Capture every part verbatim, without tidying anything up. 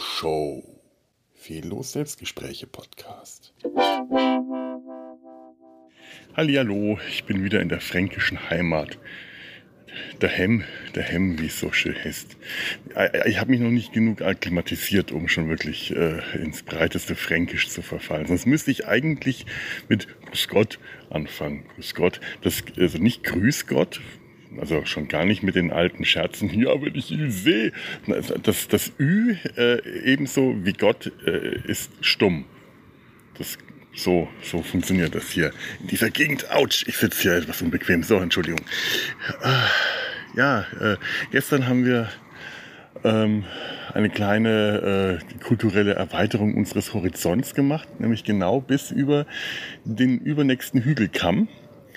Show. Fehllos Selbstgespräche Podcast. Hallihallo, ich bin wieder in der fränkischen Heimat. Der Hemm, der Hemm, wie es so schön heißt. Ich habe mich noch nicht genug akklimatisiert, um schon wirklich äh, ins breiteste Fränkisch zu verfallen. Sonst müsste ich eigentlich mit Grüß Gott anfangen. Grüß Gott, das, also nicht Grüß Gott, also schon gar nicht mit den alten Scherzen. Ja, wenn ich ihn sehe. Das, das Ü, äh, ebenso wie Gott, äh, ist stumm. Das So, so funktioniert das hier in dieser Gegend. Autsch, ich sitze hier etwas unbequem. So, Entschuldigung. Ja, äh, gestern haben wir ähm, eine kleine äh, kulturelle Erweiterung unseres Horizonts gemacht, nämlich genau bis über den übernächsten Hügelkamm,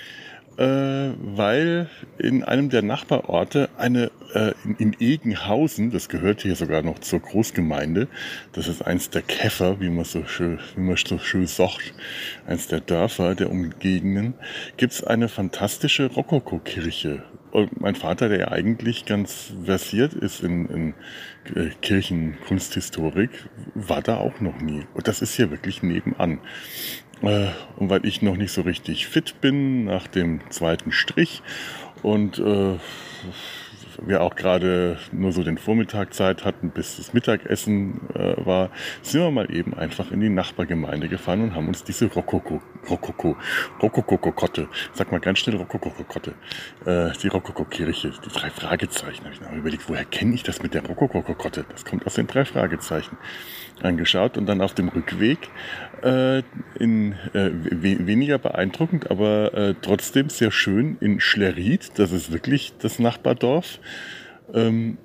äh, weil in einem der Nachbarorte eine äh, in, in Egenhausen, das gehört hier sogar noch zur Großgemeinde, das ist eins der Käfer, wie man so schön, wie man so schön sagt, eins der Dörfer der Umgegenden, gibt's eine fantastische Rokoko-Kirche. Und mein Vater, der ja eigentlich ganz versiert ist in, in äh, Kirchenkunsthistorik, war da auch noch nie. Und das ist hier wirklich nebenan. Äh, und weil ich noch nicht so richtig fit bin nach dem zweiten Strich und äh, wir auch gerade nur so den Vormittag Zeit hatten, bis das Mittagessen äh, war, sind wir mal eben einfach in die Nachbargemeinde gefahren und haben uns diese Rokoko, Rokoko, Rokoko-Kotte, sag mal ganz schnell Rokoko-Kotte, äh, die Rokoko-Kirche, die drei Fragezeichen, habe ich noch überlegt, woher kenne ich das mit der Rokoko-Kotte? Das kommt aus den drei Fragezeichen. Angeschaut und dann auf dem Rückweg äh, in äh, we- weniger beeindruckend, aber äh, trotzdem sehr schön in Schlerith, das ist wirklich das Nachbardorf. Ähm,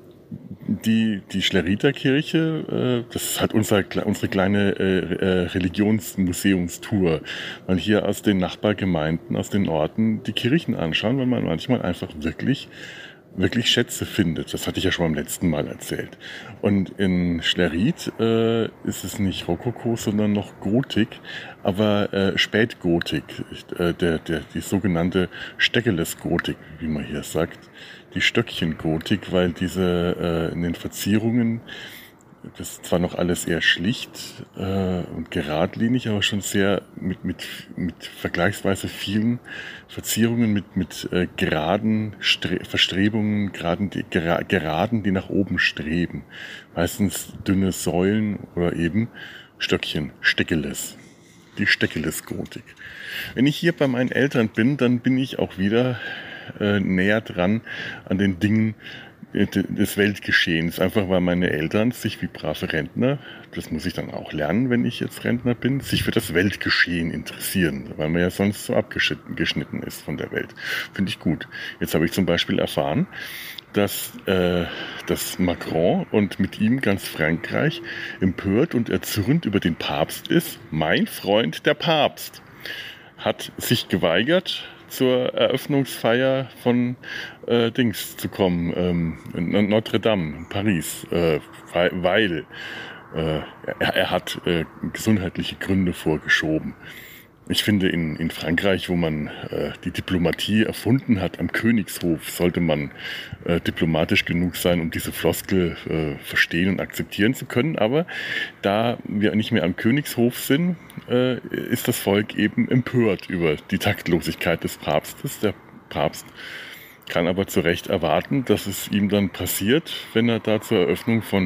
die die Schleriter Kirche, äh, das ist halt unser, unsere kleine äh, äh, Religionsmuseumstour. Man hier aus den Nachbargemeinden, aus den Orten die Kirchen anschauen, weil man manchmal einfach wirklich wirklich Schätze findet. Das hatte ich ja schon beim letzten Mal erzählt. Und in Schlerith äh, ist es nicht Rokoko, sondern noch Gotik, aber äh, Spätgotik, äh, der, der, die sogenannte Steckeles-Gotik, wie man hier sagt, die Stöckchen-Gotik, weil diese äh, in den Verzierungen, das ist zwar noch alles eher schlicht äh, und geradlinig, aber schon sehr mit, mit, mit vergleichsweise vielen Verzierungen, mit, mit äh, geraden Stre- Verstrebungen, geraden die, gera- geraden, die nach oben streben. Meistens dünne Säulen oder eben Stöckchen, Steckeles. Die Steckeles-Gotik. Wenn ich hier bei meinen Eltern bin, dann bin ich auch wieder äh, näher dran an den Dingen des Weltgeschehens, einfach weil meine Eltern sich wie brave Rentner, das muss ich dann auch lernen, wenn ich jetzt Rentner bin, sich für das Weltgeschehen interessieren, weil man ja sonst so abgeschnitten ist von der Welt. Finde ich gut. Jetzt habe ich zum Beispiel erfahren, dass, äh, dass Macron und mit ihm ganz Frankreich empört und erzürnt über den Papst ist. Mein Freund, der Papst, hat sich geweigert, zur Eröffnungsfeier von äh, Dings zu kommen, ähm, in Notre Dame, in Paris, äh, weil äh, er, er hat äh, gesundheitliche Gründe vorgeschoben. Ich finde, in, in Frankreich, wo man äh, die Diplomatie erfunden hat, am Königshof, sollte man äh, diplomatisch genug sein, um diese Floskel äh, verstehen und akzeptieren zu können. Aber da wir nicht mehr am Königshof sind, äh, ist das Volk eben empört über die Taktlosigkeit des Papstes. Der Papst kann aber zu Recht erwarten, dass es ihm dann passiert, wenn er da zur Eröffnung von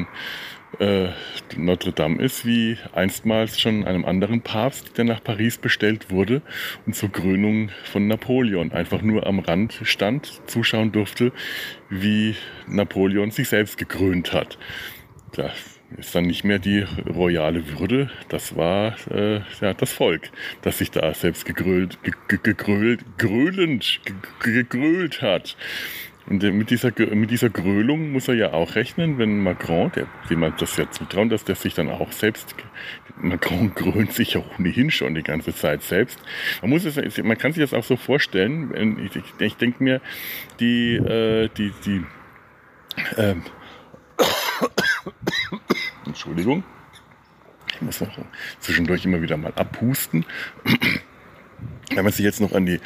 Äh, Notre Dame ist, wie einstmals schon einem anderen Papst, der nach Paris bestellt wurde und zur Krönung von Napoleon einfach nur am Rand stand, zuschauen durfte, wie Napoleon sich selbst gekrönt hat. Da ist dann nicht mehr die royale Würde, das war äh, ja, das Volk, das sich da selbst gegrölt, gegrölt, grölend, gegrölt hat. Und mit dieser, mit dieser Grölung muss er ja auch rechnen, wenn Macron, der, dem man das ja zutrauen, dass der sich dann auch selbst, Macron grölt sich ja ohnehin schon die ganze Zeit selbst. Man muss es, man kann sich das auch so vorstellen, ich, ich, ich denke mir, die, äh, die, die, ähm, Entschuldigung, ich muss noch zwischendurch immer wieder mal abhusten. Wenn man sich jetzt noch an die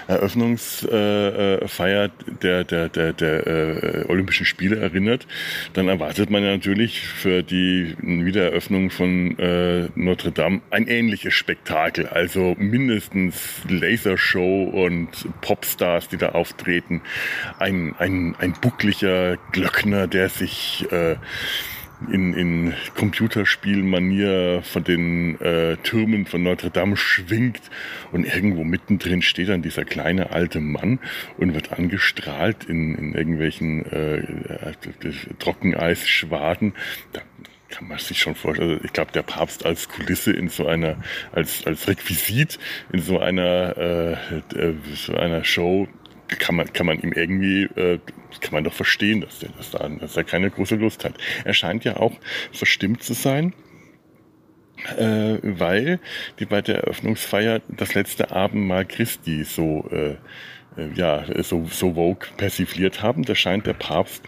Eröffnungsfeier äh, der, der, der, der äh, Olympischen Spiele erinnert, dann erwartet man ja natürlich für die Wiedereröffnung von äh, Notre Dame ein ähnliches Spektakel. Also mindestens Lasershow und Popstars, die da auftreten. Ein, ein, ein buckliger Glöckner, der sich äh, in, in Computerspielmanier von den äh, Türmen von Notre Dame schwingt und irgendwo mittendrin steht dann dieser kleine alte Mann und wird angestrahlt in, in irgendwelchen äh, Trockeneisschwaden. Da kann man sich schon vorstellen, also ich glaube, der Papst als Kulisse in so einer, als, als Requisit in so einer, äh, so einer Show, kann man, kann man ihm irgendwie, äh, kann man doch verstehen, dass der, dass, da, dass er keine große Lust hat. Er scheint ja auch verstimmt zu sein, äh, weil die bei der Eröffnungsfeier das letzte Abendmahl Christi so, äh, äh, ja, so, so vogue persifliert haben. Da scheint der Papst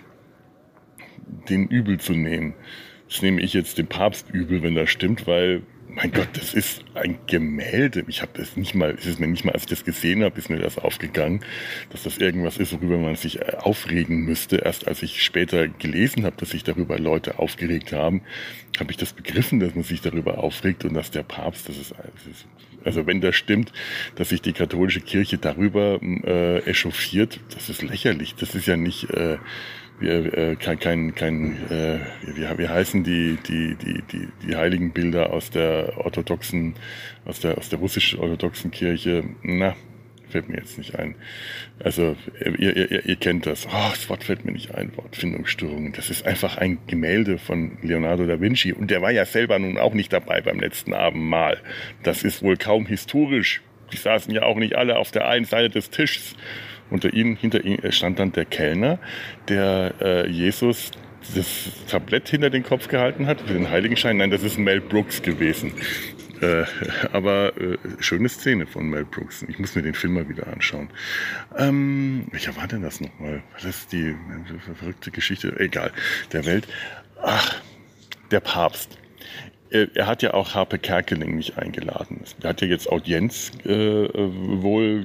den übel zu nehmen. Das nehme ich jetzt dem Papst übel, wenn das stimmt, weil mein Gott, das ist ein Gemälde. Ich habe das nicht mal, es ist mir nicht mal, als ich das gesehen habe, ist mir das aufgegangen, dass das irgendwas ist, worüber man sich aufregen müsste. Erst als ich später gelesen habe, dass sich darüber Leute aufgeregt haben, habe ich das begriffen, dass man sich darüber aufregt und dass der Papst, das ist, das ist also wenn das stimmt, dass sich die katholische Kirche darüber äh, echauffiert, das ist lächerlich. Das ist ja nicht äh, Wir, äh, kein, kein, kein äh, wie, wie heißen die, die, die, die, die heiligen Bilder aus der orthodoxen, aus der, aus der russisch-orthodoxen Kirche? Na, fällt mir jetzt nicht ein. Also, ihr, ihr, ihr kennt das. Oh, das Wort fällt mir nicht ein, Wortfindungsstörungen. Das ist einfach ein Gemälde von Leonardo da Vinci. Und der war ja selber nun auch nicht dabei beim letzten Abendmahl. Das ist wohl kaum historisch. Die saßen ja auch nicht alle auf der einen Seite des Tisches. Unter ihnen, hinter ihnen stand dann der Kellner, der äh, Jesus das Tablett hinter den Kopf gehalten hat, für den Heiligenschein. Nein, das ist Mel Brooks gewesen. Äh, aber äh, schöne Szene von Mel Brooks. Ich muss mir den Film mal wieder anschauen. Ähm, welcher war denn das nochmal? Das ist die äh, verrückte Geschichte, egal, der Welt. Ach, der Papst. Er hat ja auch Harpe Kerkeling nicht eingeladen. Er hat ja jetzt Audienz äh, wohl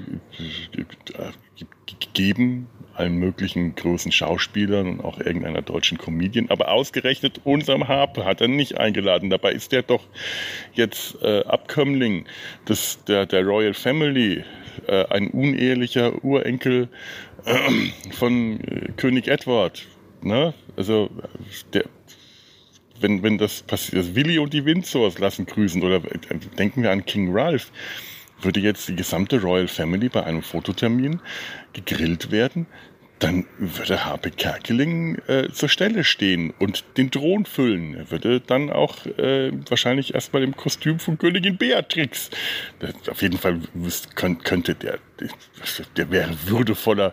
äh, gegeben, allen möglichen großen Schauspielern und auch irgendeiner deutschen Comedian. Aber ausgerechnet unserem Harpe hat er nicht eingeladen. Dabei ist er doch jetzt äh, Abkömmling des, der, der Royal Family, äh, ein unehelicher Urenkel äh, von äh, König Edward. Ne? Also der Wenn, wenn das passiert, also Willi und die Windsors lassen grüßen, oder denken wir an King Ralph, würde jetzt die gesamte Royal Family bei einem Fototermin gegrillt werden, dann würde Harpe Kerkeling äh, zur Stelle stehen und den Thron füllen. Er würde dann auch äh, wahrscheinlich erstmal im Kostüm von Königin Beatrix. Das, auf jeden Fall könnte der, der wäre würdevoller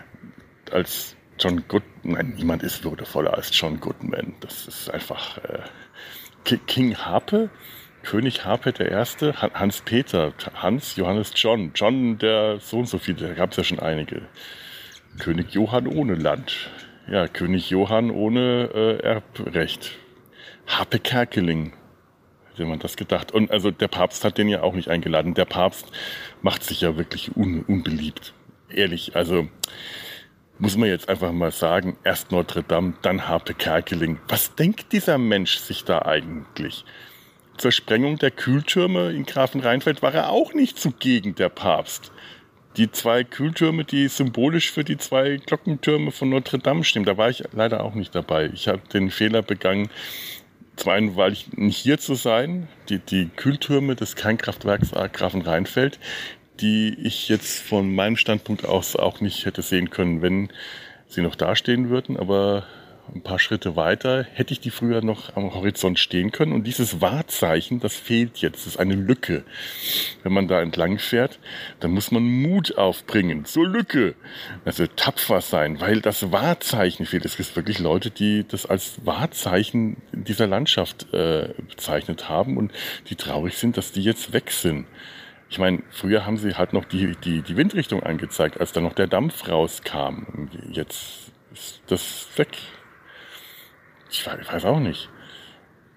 als John Goodman. Nein, niemand ist würdevoller als John Goodman. Das ist einfach äh, King Harpe, König Harpe der Erste, Hans Peter, Hans, Johannes John, John der so und so viele, da gab es ja schon einige. König Johann ohne Land, ja, König Johann ohne äh, Erbrecht. Harpe Kerkeling, hätte man das gedacht. Und also der Papst hat den ja auch nicht eingeladen. Der Papst macht sich ja wirklich un- unbeliebt. Ehrlich, also muss man jetzt einfach mal sagen, erst Notre Dame, dann Harpe Kerkeling. Was denkt dieser Mensch sich da eigentlich? Zur Sprengung der Kühltürme in Grafenrheinfeld war er auch nicht zugegen, der Papst. Die zwei Kühltürme, die symbolisch für die zwei Glockentürme von Notre Dame stehen, da war ich leider auch nicht dabei. Ich habe den Fehler begangen, zum einen, weil ich nicht hier zu sein, die, die Kühltürme des Kernkraftwerks Grafenrheinfeld, die ich jetzt von meinem Standpunkt aus auch nicht hätte sehen können, wenn sie noch dastehen würden. Aber ein paar Schritte weiter hätte ich die früher noch am Horizont stehen können. Und dieses Wahrzeichen, das fehlt jetzt. Das ist eine Lücke. Wenn man da entlang fährt, dann muss man Mut aufbringen zur Lücke. Also tapfer sein, weil das Wahrzeichen fehlt. Es gibt wirklich Leute, die das als Wahrzeichen dieser Landschaft äh, bezeichnet haben und die traurig sind, dass die jetzt weg sind. Ich meine, früher haben sie halt noch die, die, die Windrichtung angezeigt, als dann noch der Dampf rauskam. Jetzt ist das weg. Ich weiß auch nicht.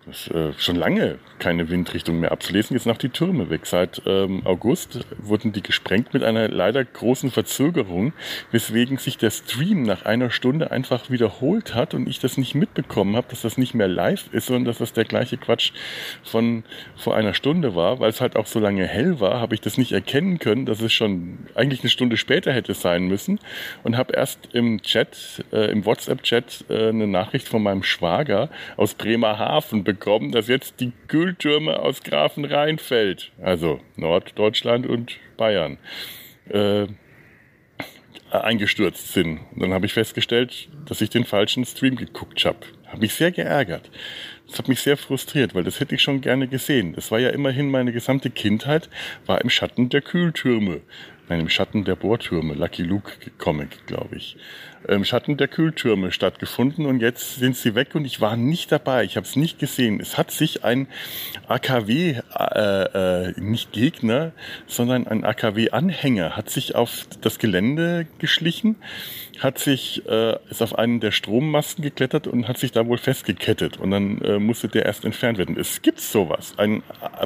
Das, äh, schon lange keine Windrichtung mehr abzulesen. Jetzt noch die Türme weg. Seit ähm, August wurden die gesprengt mit einer leider großen Verzögerung, weswegen sich der Stream nach einer Stunde einfach wiederholt hat und ich das nicht mitbekommen habe, dass das nicht mehr live ist, sondern dass das der gleiche Quatsch von vor einer Stunde war. Weil es halt auch so lange hell war, habe ich das nicht erkennen können, dass es schon eigentlich eine Stunde später hätte sein müssen und habe erst im Chat, äh, im WhatsApp-Chat äh, eine Nachricht von meinem Schwager aus Bremerhaven bekommen, bekommen, dass jetzt die Kühltürme aus Grafenrheinfeld, also Norddeutschland und Bayern, äh, eingestürzt sind. Und dann habe ich festgestellt, dass ich den falschen Stream geguckt habe. Habe mich sehr geärgert. Das hat mich sehr frustriert, weil das hätte ich schon gerne gesehen. Das war ja immerhin meine gesamte Kindheit, war im Schatten der Kühltürme. Nein, im Schatten der Bohrtürme, Lucky Luke Comic, glaube ich. Im Schatten der Kühltürme stattgefunden und jetzt sind sie weg und ich war nicht dabei, ich habe es nicht gesehen. Es hat sich ein A K W, äh, äh, nicht Gegner, sondern ein A K W-Anhänger, hat sich auf das Gelände geschlichen, hat sich, äh, ist auf einen der Strommasten geklettert und hat sich da wohl festgekettet und dann äh, musste der erst entfernt werden. Es gibt sowas, ein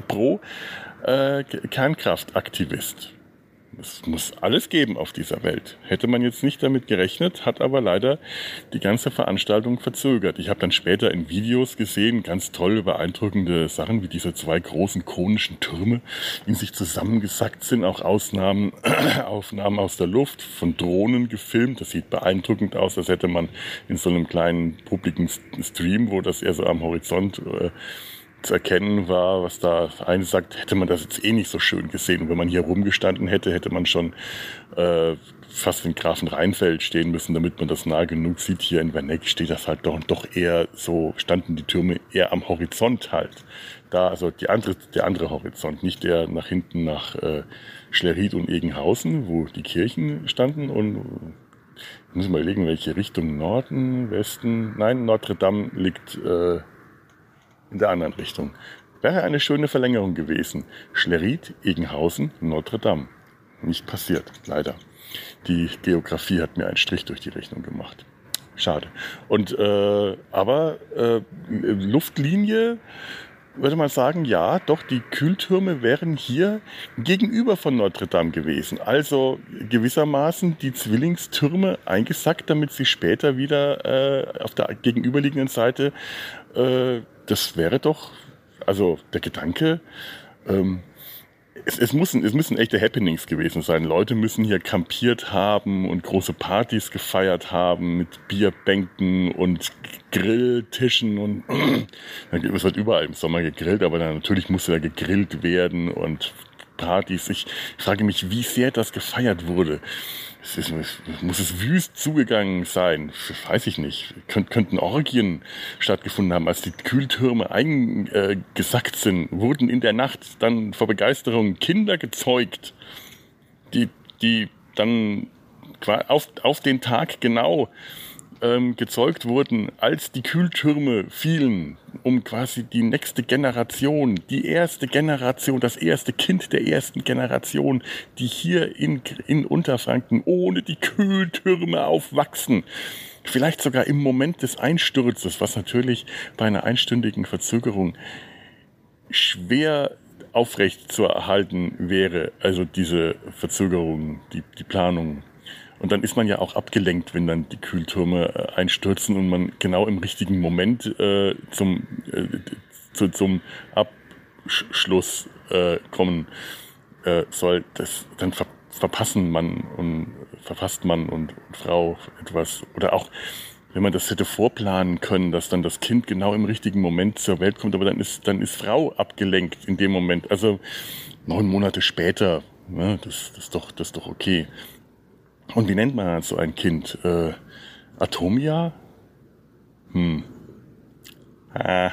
Pro-Kernkraftaktivist. Es muss alles geben auf dieser Welt. Hätte man jetzt nicht damit gerechnet, hat aber leider die ganze Veranstaltung verzögert. Ich habe dann später in Videos gesehen, ganz tolle, beeindruckende Sachen, wie diese zwei großen konischen Türme in sich zusammengesackt sind. Auch Ausnahmen, Aufnahmen aus der Luft, von Drohnen gefilmt. Das sieht beeindruckend aus, als hätte man in so einem kleinen publiken Stream, wo das eher so am Horizont äh, zu erkennen war, was da eine sagt, hätte man das jetzt eh nicht so schön gesehen. Und wenn man hier rumgestanden hätte, hätte man schon äh, fast in Grafenrheinfeld stehen müssen, damit man das nah genug sieht. Hier in Werneck steht das halt doch, doch eher so, standen die Türme eher am Horizont halt. Da, also die andere, der andere Horizont, nicht der nach hinten nach äh, Schlerried und Egenhausen, wo die Kirchen standen und ich muss mal überlegen, welche Richtung, Norden, Westen, nein, Notre Dame liegt äh, in der anderen Richtung. Wäre eine schöne Verlängerung gewesen. Schlerried, Egenhausen, Notre Dame. Nicht passiert, leider. Die Geografie hat mir einen Strich durch die Rechnung gemacht. Schade. Und äh, aber äh, Luftlinie, würde man sagen, ja, doch, die Kühltürme wären hier gegenüber von Notre Dame gewesen. Also gewissermaßen die Zwillingstürme eingesackt, damit sie später wieder äh, auf der gegenüberliegenden Seite äh, das wäre doch, also der Gedanke, ähm, es, es, müssen, es müssen echte Happenings gewesen sein. Leute müssen hier kampiert haben und große Partys gefeiert haben mit Bierbänken und Grilltischen und es wird überall im Sommer gegrillt, aber dann natürlich musste da gegrillt werden und Partys. Ich frage mich, wie sehr das gefeiert wurde. Es ist, muss es wüst zugegangen sein? Weiß ich nicht. Könnt, könnten Orgien stattgefunden haben, als die Kühltürme eingesackt sind, wurden in der Nacht dann vor Begeisterung Kinder gezeugt, die, die dann auf, auf den Tag genau ähm, gezeugt wurden, als die Kühltürme fielen, um quasi die nächste Generation, die erste Generation, das erste Kind der ersten Generation, die hier in, in Unterfranken ohne die Kühltürme aufwachsen. Vielleicht sogar im Moment des Einsturzes, was natürlich bei einer einstündigen Verzögerung schwer aufrecht zu erhalten wäre, also diese Verzögerung, die, die Planung. Und dann ist man ja auch abgelenkt, wenn dann die Kühltürme äh, einstürzen und man genau im richtigen Moment äh, zum, äh, zu, zum Abschluss äh, kommen äh, soll. Das, dann ver verpassen man und verpasst man und, und Frau etwas. Oder auch, wenn man das hätte vorplanen können, dass dann das Kind genau im richtigen Moment zur Welt kommt, aber dann ist, dann ist Frau abgelenkt in dem Moment. Also neun Monate später, ne, das, das, ist doch, das ist doch okay. Und wie nennt man so ein Kind? Äh, Atomia? Hm. Ah.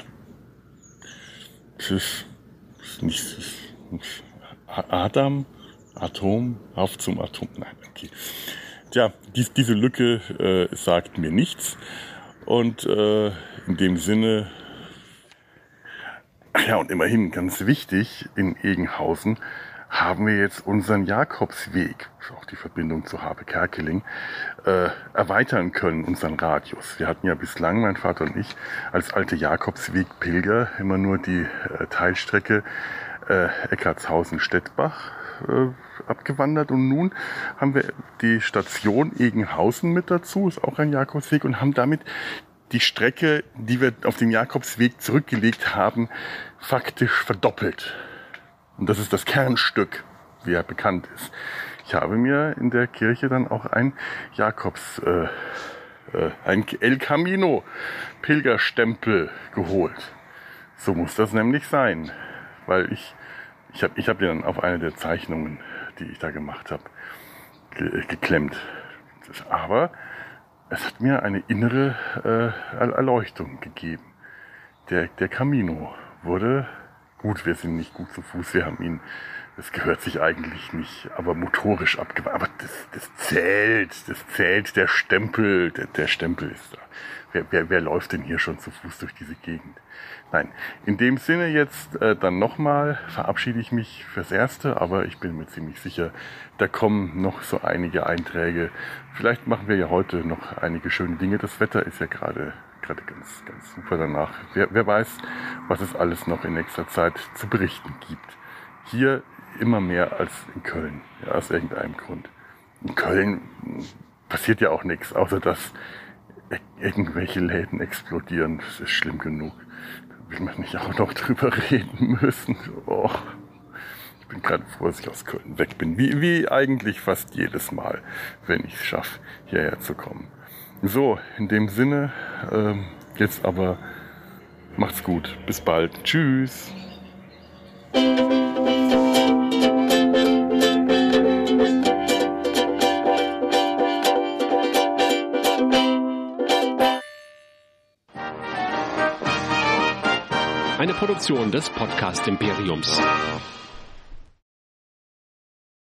Das ist, das ist nicht, das ist Adam? Atom? Auf zum Atom? Nein, okay. Tja, dies, diese Lücke äh, sagt mir nichts. Und äh, in dem Sinne, ach ja, und immerhin ganz wichtig in Egenhausen, haben wir jetzt unseren Jakobsweg, auch die Verbindung zu Habe-Kerkeling, äh, erweitern können, unseren Radius. Wir hatten ja bislang, mein Vater und ich, als alte Jakobsweg-Pilger immer nur die äh, Teilstrecke äh, Eckartshausen-Stettbach äh, abgewandert, und nun haben wir die Station Egenhausen mit dazu, ist auch ein Jakobsweg, und haben damit die Strecke, die wir auf dem Jakobsweg zurückgelegt haben, faktisch verdoppelt. Und das ist das Kernstück, wie er bekannt ist. Ich habe mir in der Kirche dann auch ein Jakobs, äh, äh, ein El Camino Pilgerstempel geholt. So muss das nämlich sein, weil ich Ich habe ich hab den dann auf eine der Zeichnungen, die ich da gemacht habe, ge- geklemmt. Aber es hat mir eine innere äh, Erleuchtung gegeben. Der, der Camino wurde, gut, wir sind nicht gut zu Fuß, wir haben ihn, das gehört sich eigentlich nicht, aber motorisch abgewandelt. Aber das, das zählt, das zählt, der Stempel, der, der Stempel ist da. Wer, wer, wer läuft denn hier schon zu Fuß durch diese Gegend? Nein, in dem Sinne jetzt äh, dann nochmal verabschiede ich mich fürs Erste, aber ich bin mir ziemlich sicher, da kommen noch so einige Einträge. Vielleicht machen wir ja heute noch einige schöne Dinge. Das Wetter ist ja gerade gerade ganz, ganz super danach. Wer, wer weiß, was es alles noch in nächster Zeit zu berichten gibt. Hier immer mehr als in Köln, ja, aus irgendeinem Grund. In Köln passiert ja auch nichts, außer dass irgendwelche Läden explodieren. Das ist schlimm genug. Da will man nicht auch noch drüber reden müssen. Oh, ich bin gerade froh, dass ich aus Köln weg bin. Wie, wie eigentlich fast jedes Mal, wenn ich es schaffe, hierher zu kommen. So, in dem Sinne, äh, jetzt aber macht's gut. Bis bald. Tschüss. Eine Produktion des Podcast Imperiums.